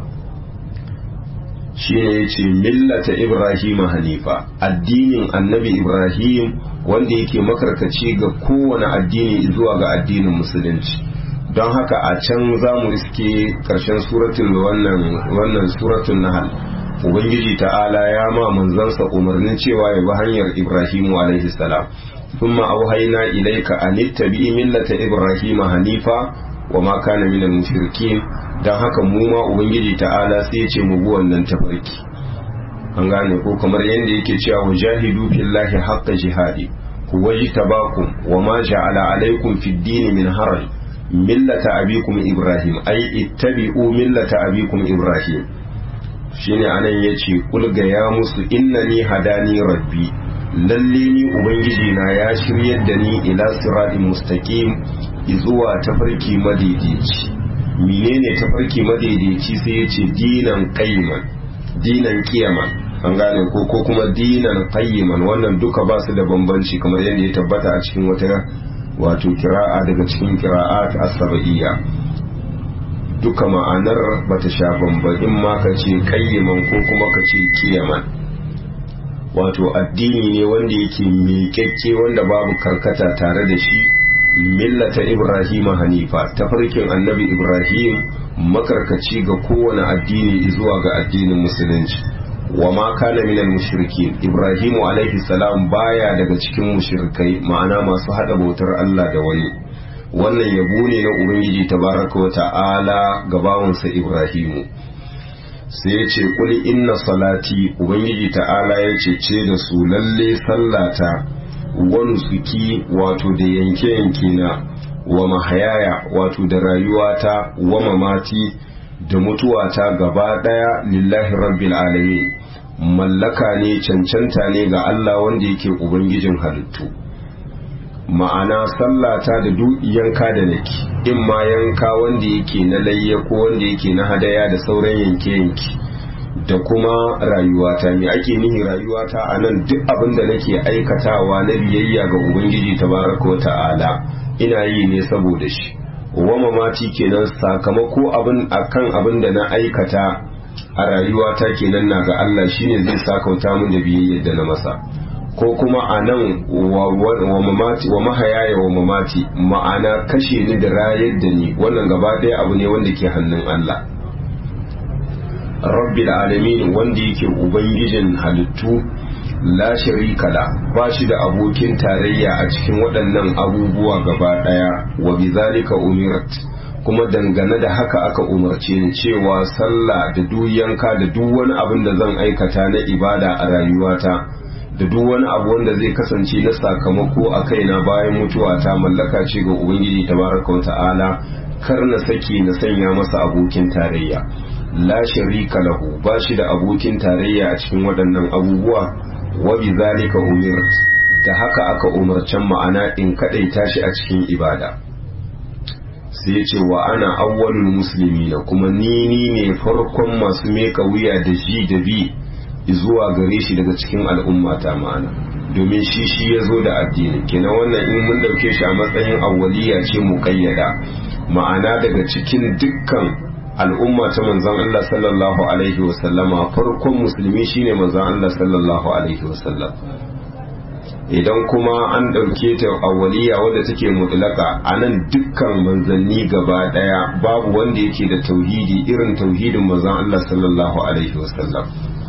shine yace millata ibrahima hanifa addinin annabi ibrahim wanda yake makarkaci ga kowane addini zuwa ga addinin musulunci. don haka a can za mu iske ƙarshen suratul wannan suratul nahl ubangiji ta'ala ya ma manzansa umarnin cewa ya bi hanyar Ibrahimu alaihi salam thumma auhayna ilayka an ittabi millata Ibrahima hanifa wa ma kana minal mushrikin. dan haka mu ma ubangiji ta'ala sai ya ce mu bi wannan tafarki. an gane ko kamar yadda yake cewa wajahidu fillahi haqqa jihadi wajtabakum wa ma ja'ala alaykum fid din min haraj millata abikum Ibrahim ay ittabi'u millata abikum Ibrahim. shine anan yace kul ga ya musu innani hadani rabbi, lalle ni ubangiji na ya shiryar da ni ila siratin mustaqim, zuwa tafarki madaidaici. menene tafarki madaidaici? sai yace dinan qayyiman, dinan qiyaman. an gane ko kuma dinan qayyiman, wannan duka ba su da bambanci kamar yadda ya tabbata a cikin wata wato kira'a daga cikin kira'at as-sab'iyya. duka ma'anar bata sha bamban, in ma ka ce qayyiman ko kuma ka ce qiyaman. wato addini ne wanda yake miƙaƙƙe wanda babu karkata tare da shi. millata Ibrahim hanifa, tafarkin annabi Ibrahim makarkaci ga kowane addini zuwa ga addinin musulunci. wa ma kana minal mushrikin, Ibrahimu alaihi salam baya daga cikin mushrikai, ma'ana masu hada bautar Allah da wani. wannan yabo ne na ubangiji tabaraka wa ta'ala ga bawansa Ibrahimu. sai ya ce kul inna salati, ubangiji ta'ala ya ce da su lalle sallata wa nusuki, wato da yanke yanke na, wa mahayaya, wato da rayuwata, wa mamati, da mutuwata gaba daya lillahi rabbil alamin, mallaka ne, cancanta ne ga Allah wanda yake ubangijin halittu. ma'ana sallata da duk yanka da nake, in ma yanka wanda yake na layya ko wanda yake na hadaya da sauran yanke yanke, da kuma rayuwata. me ake nihi rayuwata a nan? duk abin da nake aikatawa na biyayya ga ubangiji tabaraka wa ta'ala ina yi ne saboda shi. wa mamati kenan sakamako akan abin da na aikata a rayuwata kenan na ga Allah, shine zai sakauta min da biyayyar da na masa. ko kuma a nan wa mahayaya wa mamati, ma'ana kashe ni da rayar da ni, wannan gaba ɗaya abu ne wanda ke hannun Allah rabbil alamin, wanda yake ubangijin halittu. la sharika la, ba shi da abokin tarayya a cikin waɗannan abubuwa gaba ɗaya. wa bizalika umirat, kuma dangane da haka aka umarce ni cewa sallah da duk yanka da duk wani abin da zan aikata na ibada a rayuwata, da duk wani abu wanda zai kasance na sakamako a kaina bayan mutuwa ta, mallaka ce ga ubangiji tabaraka wa ta'ala, kar na saki na sanya masa abokin tarayya. la sharika lahu, ba shi da abokin tarayya a cikin waɗannan abubuwa. wa bi zalika umirt, da haka aka umarcen, ma'ana in kadaita shi a cikin ibada. sai ya ce wa ana awwalul muslimina, kuma ni ne farkon masu meka wuya da ji da bi zuwa gare shi daga cikin al'ummata, ma'ana domin shi ya zo da addini. kenan wannan in mun dauke shi a matsayin awwaliya ce muqayyada, ma'ana daga cikin dukkan al'umma ta manzon Allah sallallahu alaihi wasallama farkon musulmi shine manzon Allah sallallahu alaihi wasallam. idan kuma an dauke ta awwaliya wadda take mutlaka, anan dukkan manzanni gaba daya babu wanda yake da tauhidi irin tauhidin manzon Allah sallallahu alaihi wasallam.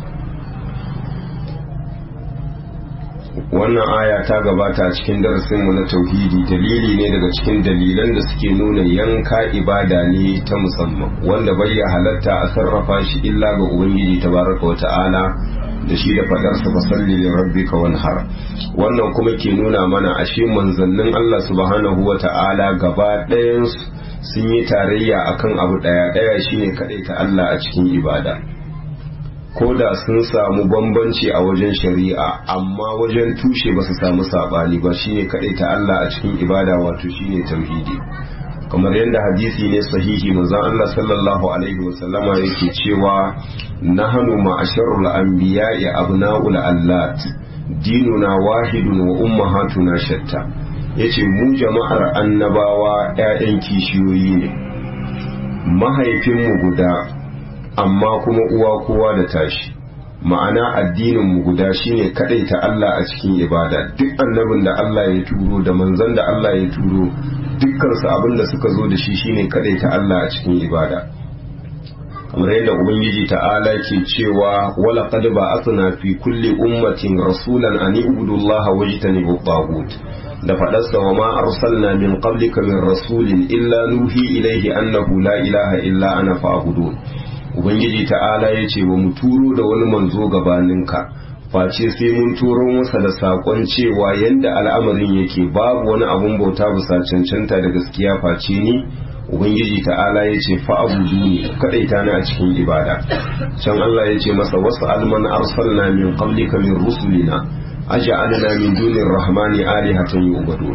wannan aya ta gabata a cikin darasinmu na tauhidi, dalili ne daga cikin dalilan da suke nuna yanka ibada ne ta musamman, wanda bai ya halatta a sarrafa shi illa ga ubangiji tabaraka wa ta'ala, da shi da fadarsa fasalli li rabbika wanhar. wannan kuma ke nuna mana ashe manzannin Allah subhanahu wa ta'ala gaba ɗayan sun yi tarayya akan abu ɗaya shine kadaita Allah a cikin ibada. ko da sun samu bambanci a wajen shari'a, amma wajen tushe ba su samu sabani ba, shine kadaita Allah a cikin ibada, wato shine tauhidi. kamar yadda hadisi ne sahihi manzon Allah sallallahu alaihi wasallama yake cewa nahnu ma'asharul anbiya'i abna'ul allat, dinuna wahidun wa ummahatuna shatta. yace mu jama'ar annabawa ƴaƴan kishiyoyi ne, mahaifinmu guda amma kuma uwa kowa da tashi, ma'ana addinin mu guda shine kadaita Allah a cikin ibada. duk annabin da Allah ya turo da manzon da Allah ya turo, dukkan su abin da suka zo da shi shine kadaita Allah a cikin ibada. kamar yadda ubangiji ta'ala ke cewa wala qad ba'athna fi kulli ummatin rasulan an ibudu allaha wajtanibu at-taghut da fadarsa wa ma arsalna min qablika min rasulin illa nuhi ilayhi annahu la ilaha illa ana fa'budun ubangiji ta'ala yace ba mu turo da wani manzo gabaninka face sai mun turo masa da sakon cewa yanda al'amarin yake babu wani abun bauta bisa cancanta da gaskiya face ni ubangiji ta'ala ya ce fa'abudu ne kadaita ni a cikin ibada can Allah ya ce masa wasu alman arsalna min qablika min rusulina aj'alna min dunir rahmani alihatan yu'badun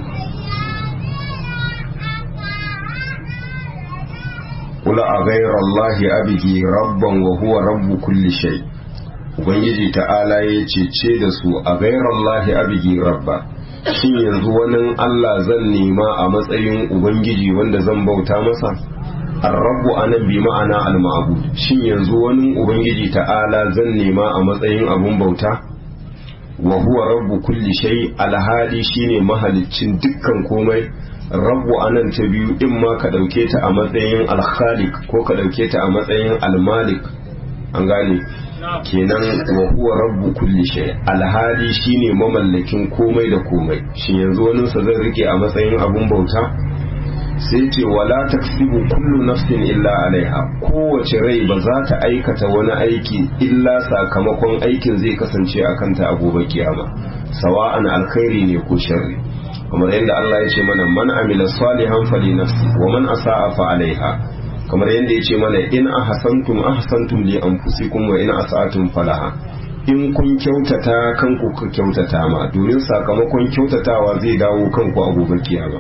qul a ghayra allahi abghi rabban wa huwa rabbu kulli shay ubangiji ta'ala ya ce da su a ghayra allahi abghi rabba shin yanzu wani Allah zan nema a matsayin ubangiji wanda zan bauta masa ar-rabbu anan bi ma'ana al-ma'bud shin yanzu wani ubangiji ta'ala zan nema a matsayin abun bauta wa huwa rabbu kulli shay al-hadi shine mahaliccin dukkan komai rabbu anan ta biyu in ma ka dauke ta a matsayin al-khaliq ko ka dauke ta a matsayin al-malik an gane kenan wa huwa rabbu kulli shay alhali shine mamallakin komai da komai shi yanzu wani sa zai rike a matsayin abun bauta sai ce wala taksibu kullu nafsin illa alaiha kowace rai ba za ta aikata wani aiki illa sakamakon aikin zai kasance a kanta a gobe kiyama sawa'an alkhairi ne ko sharri kamar yadda Allah ya ce mana man amila salihan fali nafsi wa man asa'a fa alaiha kamar yadda ya ce mana in ahsantum li anfusikum wa in asa'atum falaha in kun kyautata kanku ka kyautata ma domin sakamakon kyautatawa zai dawo kanku a gobe kiyama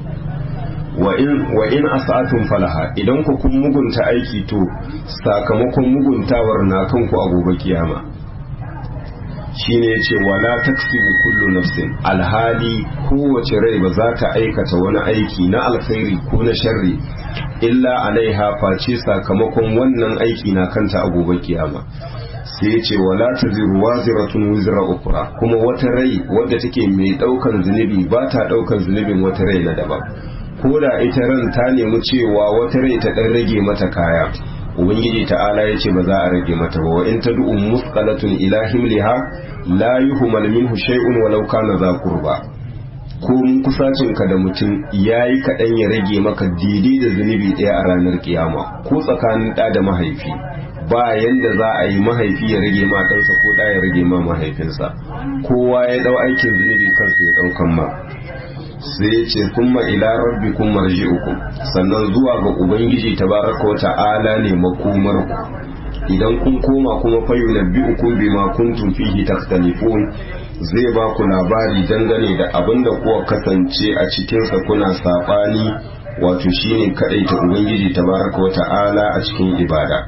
wa in asa'atum falaha idan ku kun mugunta aiki to sakamakon muguntawar na kanku a gobe kiyama shine yace wala taksibu kullu nafsin alhali kowace rai ba za ta aikata wani aiki na alkhairi ko na sharri illa alaiha face sakamakon wannan aiki na kanta a gobe kiyama sai yace wala taziru waziratun wizra ukra kuma wata rai wadda take mai daukan zunubi ba ta daukan zunubin wata rai na daban ko da ita ran ta nemi cewa wata rai ta dan rage mata kaya ubangiji ta'ala ya ce ba za a rage mata ba wa in tad'u musqalatun ila himliha la yuhmal minhu shay'un walau kana za qurba ko mun kusacin ka da mutum yayi kadan ya rage maka daidai da zunubi daya a ranar kiyama ko tsakanin da da mahaifi ba yanda za a yi mahaifi ya rage ma ɗansa ko da ya rage ma mahaifinsa kowa ya dau aikin zunubi kansa ya daukan ma sai ya ce kuma ila rabbikum marji'ukum sannan zuwa ga ubangiji tabaraka wa ta'ala ne makomar ku idan kun koma kuma fa yunabbi'ukum bima kuntum fihi takhtalifun zai ba ku labari dangane da abin da kuwa kasance a cikin sa kuna sabani wato shine kadaita ubangiji tabaraka wa ta'ala a cikin ibada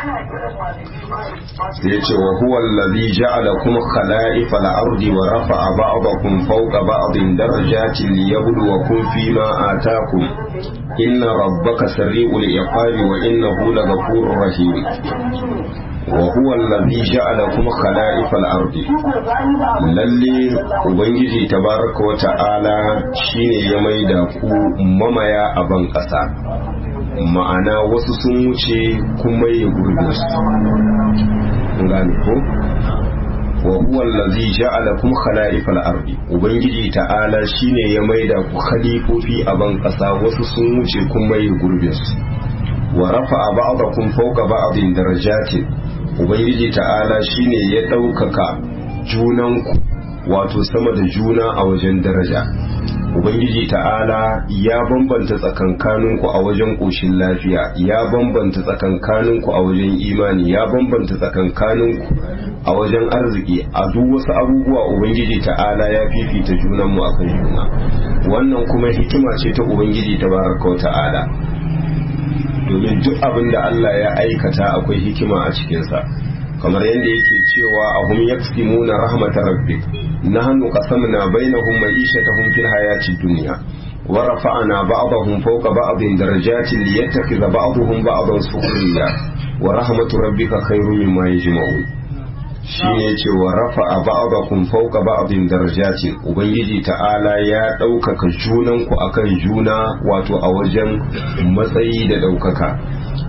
sai ce wa huwa allazi ja'alakum khala'ifa al-ardi wa rafa'a ba'dakum fawqa ba'din darajatin liyabluwakum fima ataakum inna rabbaka sari'ul iqabi wa innahu laghafurur rahim wa huwa allazi ja'alakum khala'ifa al-ardi lalle ubangiji tabaraka wa ta'ala shine ya maida ku mamaya a ban kasa ma'ana wasu sun wuce kuma ya gurbe su gane ko wa huwa allazi ja'alakum khala'ifal ardi ubangiji ta'ala shine ya maida ku khalifofi a ban kasa wasu sun wuce kuma ya gurbe su wa rafa'a ba'dakum fawqa ba'din darajatin ubangiji ta'ala shine ya daukaka junanku wato sama da juna a wajen daraja ubangiji ta'ala ya bambanta tsakankaninku a wajen ƙoshin lafiya ya bambanta tsakankaninku a wajen imani ya bambanta tsakankaninku a wajen arziki a duk wasu abubuwa ubangiji ta'ala ya fifita junanmu akan juna wannan kuma hikima ce ta ubangiji tabaraka wa ta'ala domin duk abin da Allah ya aikata akwai hikima a cikinsa kamar yadda yake cewa ahum yaksimuna rahmatar rabbik nahnu qasamna bainahum ma'ishatahum fil hayatid dunya wa rafa'na ba'dahum fawqa ba'din darajatin liyattakhidha ba'dahum ba'dan sukhriya wa rahmatu rabbika khayrun mimma yajma'un shine yace wa rafa'a ba'dakum fawqa ba'din darajatin ubangiji ta'ala ya daukaka junanku akan juna wato a wajen matsayi da daukaka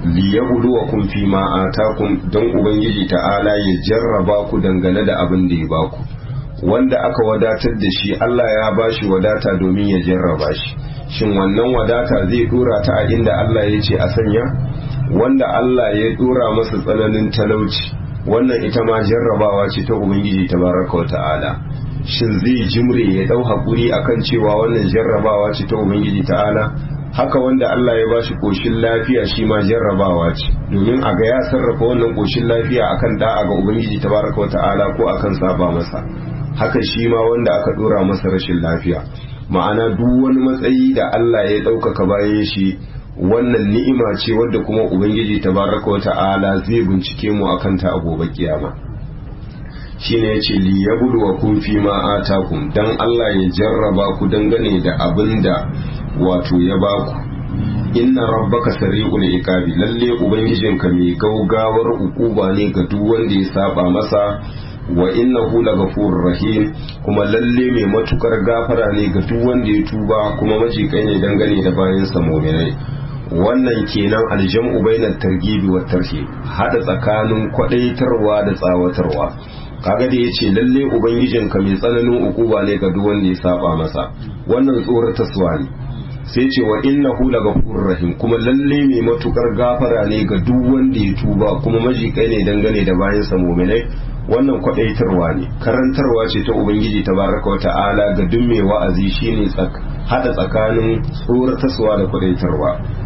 liyabluwakum fi ma atakum don ubangiji ta'ala ya jarraba ku dangane da abin da ya baku. Wanda aka wadatar da shi Allah ya bashi wadata domin ya jarraba shi, shin wannan wadata zai dora ta a inda Allah ya ce a sanya? Wanda Allah ya dora masa tsananin talauci, wannan ita ma jarrabawa ce ta ubangiji tabaraka wa ta'ala. Shin zai jimre ya dau hakuri akan cewa wannan jarrabawa ce ta ubangiji ta'ala? Haka wanda Allah ya bashi koshin lafiya shi ma jarrabawa ce, domin a ga ya sarrafa wannan koshin lafiya akan da'a ga ubangiji tabaraka wa ta'ala ko akan saba masa. Haka shi ma wanda aka dora masa rashin lafiya, ma'ana duk wani matsayi da Allah ya ɗaukaka bayan shi, wannan ni'ima ce wadda kuma ubangiji tabaraka wa ta'ala zai bincike mu akan ta a gobe kiyama. Shine yace li yabluwakum fi ma atakum, dan Allah ya jarraba ku dangane da abinda wato ya baku. Inna rabbaka sari'ul iqabi, lalle ubangijinka mai gaugawar ukuba ne ga duk wanda ya saba masa. Wa innahu laghafurur rahim, kuma lalle mai matukar gafara ne ga duk wanda ya tuba, kuma majikai ne dangane da bayan sa mu'minai. Wannan kenan aljam'u bainat targhibi wat tarhib, hada tsakanin kwadaitarwa da tsawatarwa. Kaga da yace lalle ubangijinka mai tsananin ukuba ne ga duk wanda ya saba masa, wannan tsoratarwa ne. Sai ce wa innahu laghafurur rahim, kuma lalle mai matukar gafara ne ga duk wanda ya tuba, kuma majikai ne dangane da bayan sa mu'minai. Wannan kwadaitarwa ne, karantarwa ce ta ubangiji tabaraka wa ta'ala ga duk mai wa'azi, shine hada tsakanin tsoratarwa da kwadaitarwa.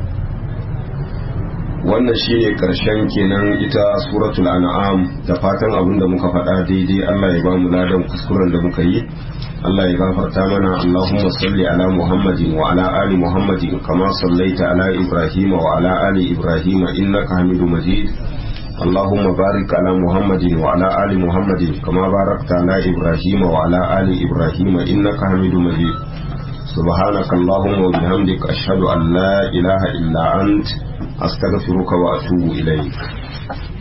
Wannan shine karshen kenan ita suratul an'am. Da fatan abin da muka faɗa daidai Allah ya ba mu ladan kuskuren da muka yi, Allah ya gafarta mana. Allahumma salli ala Muhammadin wa ala ali Muhammadin kama sallaita ala Ibrahim wa ala ali Ibrahim innaka Hamidum Majid. اللهم بارك على محمد وعلى آل محمد كما باركت على إبراهيم وعلى آل إبراهيم إنك حميد مجيد. سبحانك اللهم وبحمدك أشهد أن لا إله إلا أنت أستغفرك وأتوب إليك.